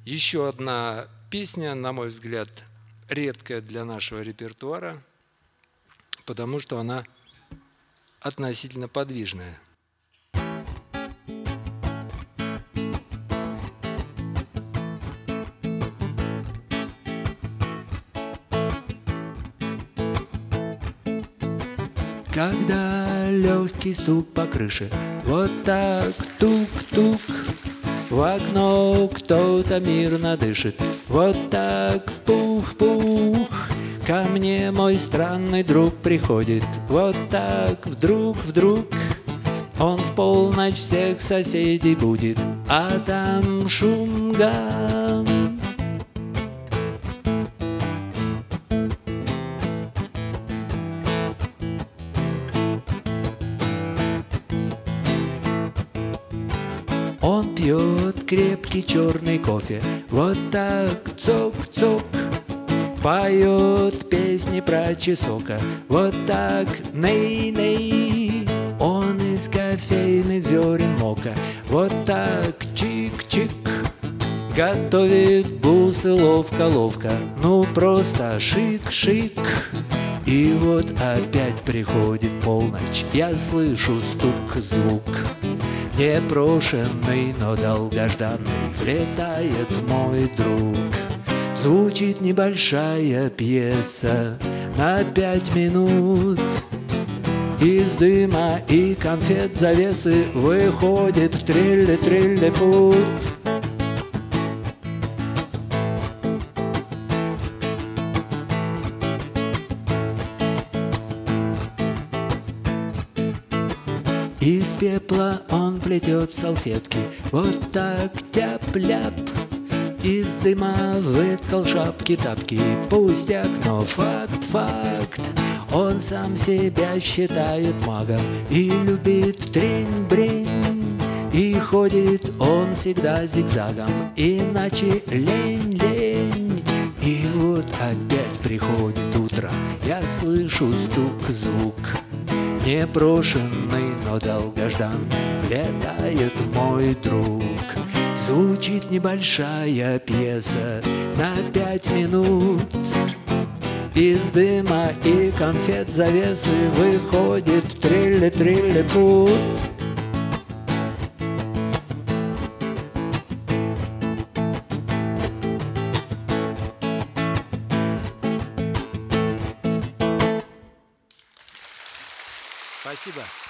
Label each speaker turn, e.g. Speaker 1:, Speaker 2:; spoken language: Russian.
Speaker 1: Еще одна песня, на мой взгляд, редкая для нашего репертуара, потому что она относительно подвижная. Когда легкий стук по крыше, вот так тук-тук, в окно кто-то мирно дышит, вот так пух-пух, ко мне мой странный друг приходит, вот так вдруг он в полночь всех соседей будет, а там шум гам. Он пьет крепкий черный кофе, вот так цок-цок, поет песни про чесока, вот так ней-ней. Он из кофейных зерен мока, вот так чик-чик, готовит бусы ловко-ловко, ну просто шик-шик. И вот опять приходит полночь, я слышу стук-звук. Непрошенный, но долгожданный, влетает мой друг. Звучит небольшая пьеса на 5 минут. Из дыма и конфет завесы выходит трелли-трелли-пут. Из пепла он плетет салфетки, вот так тяп-ляп. Из дыма выткал шапки-тапки, пустяк, но факт. Он сам себя считает магом и любит трень-брень. И ходит он всегда зигзагом, иначе лень. И вот опять приходит утро, я слышу стук-звук. Непрошенный, но долгожданный, влетает мой друг. Звучит небольшая пьеса на 5 минут. Из дыма и конфет завесы выходит трелли-трелли-пут. Спасибо.